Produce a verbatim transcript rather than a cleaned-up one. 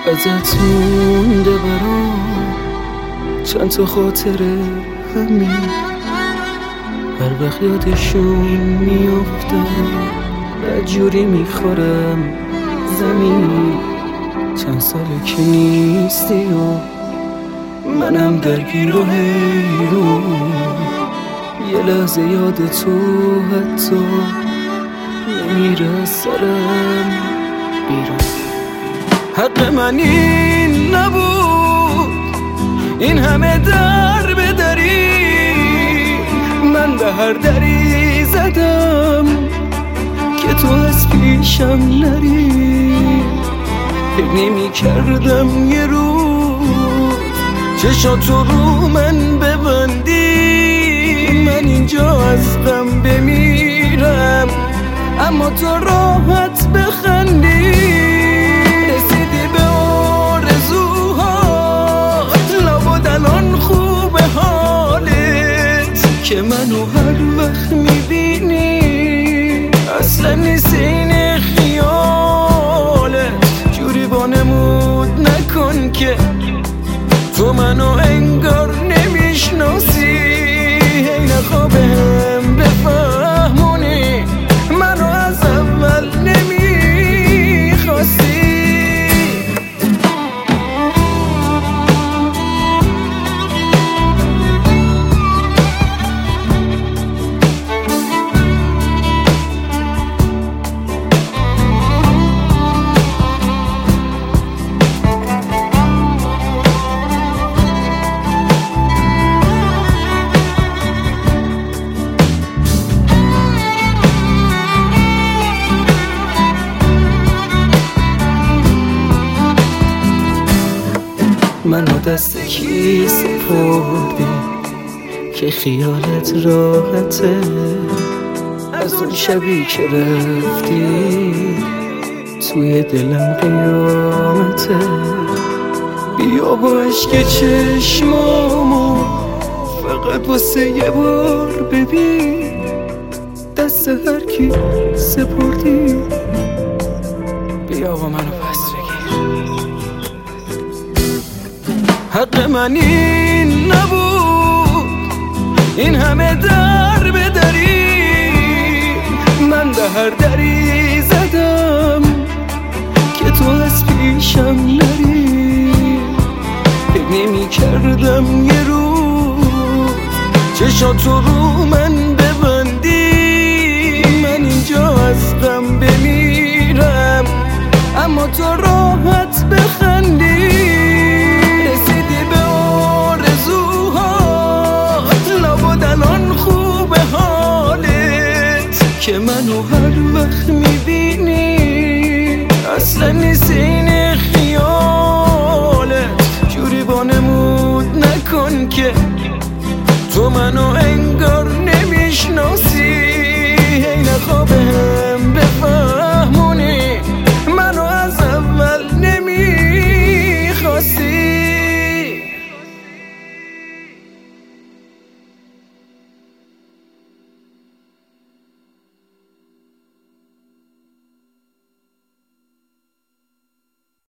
ازت مونده برام چند تا خاطره همین، هر وقت یادشون میافته بدجوری میخورم زمین. چند ساله که نیستی و منم درگیر و حیرون، یه لحظه یاد تو حتی نمیره از سرم بیرون. حق من این نبود این همه در بدری، من به هر دری زدم که تو از پیشم نری. نمی کردم یه روز چشاتو رو من ببندی، من اینجا از غم بمیرم اما تو راحت بخندی. رسیدی به آرزوهات، لابد الان خوبه حالت که منو هر وقت میبینی اصلا نیستین خیالت. جوری وانمود نکن که تو منو انگار نمیشناسی، هی نخوا بهم بفهمونی منو از اول نمیخواستی. منو دست کی سپردی که خیالت راحته، از اون شبی که رفتی توی دلم قیامته. بیا با عشق چشمامو فقط واسه یه بار ببین، دست هر کی سپردی بیا با منو پس بگیر. حق من این نبود این همه در بدری، من به هر دری زدم که تو از پیشم نری. نمی کردم یه روز چشاتو رو من ببندی، من اینجا از غم بمیرم اما تو راحت بخندی. که منو هر وقت میبینی اصلا نیستین خیالت. جوری وانمود نکن که تو منو انگار